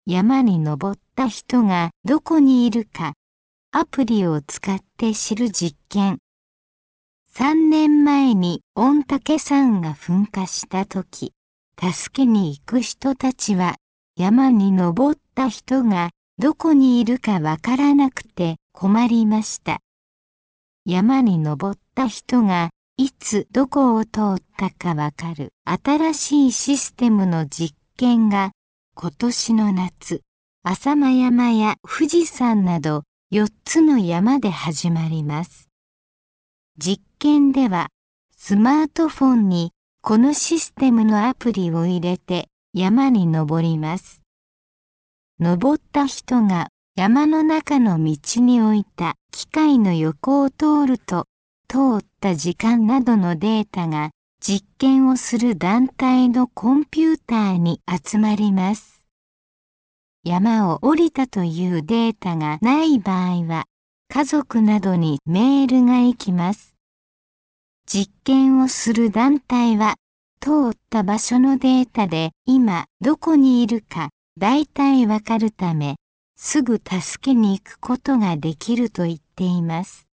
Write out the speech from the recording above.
山に登った人がどこにいるかアプリを使って知る実験。3年前に御嶽山が噴火したとき、助けに行く人たちは山に登った人がどこにいるかわからなくて困りました。山に登った人がいつどこを通ったかわかる新しいシステムの実験が今年の夏、浅間山や富士山など4つの山で始まります。実験ではスマートフォンにこのシステムのアプリを入れて山に登ります。登った人が山の中の道に置いた機械の横を通ると、通った時間などのデータが実験をする団体のコンピューターに集まります。山を降りたというデータがない場合は、家族などにメールが行きます。実験をする団体は、通った場所のデータで今どこにいるかだいたいわかるため、すぐ助けに行くことができると言っています。